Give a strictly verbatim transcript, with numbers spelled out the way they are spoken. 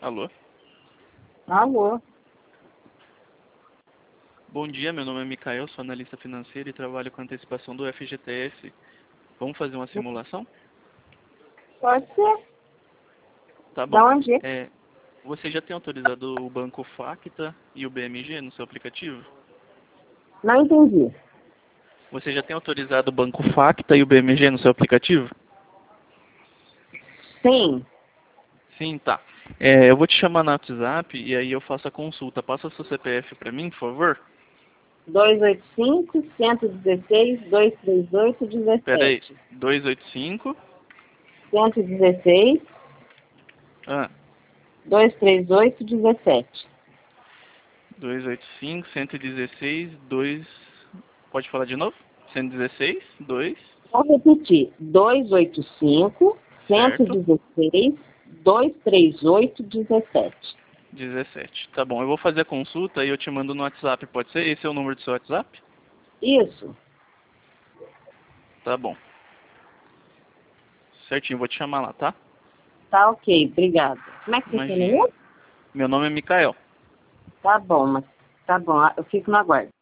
Alô? Alô? Bom dia, meu nome é Micael, sou analista financeiro e trabalho com antecipação do F G T S. Vamos fazer uma simulação? Pode ser. Tá Da bom. onde? É, você já tem autorizado o Banco Facta e o B M G no seu aplicativo? Não entendi. Você já tem autorizado o Banco Facta e o B M G no seu aplicativo? Sim. Sim, tá. É, eu vou te chamar no WhatsApp e aí eu faço a consulta. Passa o seu C P F para mim, por favor? dois oito cinco, um um seis, dois três oito, Pera aí. um sete. dois oito cinco. um um seis, Ah, dois três oito, um sete. dois oito cinco, cento e dezesseis, dois... Pode falar de novo? cento e dezesseis, dois... Vou repetir. dois oito cinco, Certo. um um seis, dois três oito, um sete. dezessete. Tá bom, eu vou fazer a consulta e eu te mando no WhatsApp, pode ser? Esse é o número do seu WhatsApp? Isso. Tá bom. Certinho, vou te chamar lá, tá? Tá ok, obrigada. Como é que você tem Imagina. mesmo? Meu nome é Micael. Tá bom, mas tá bom, eu fico no aguardo.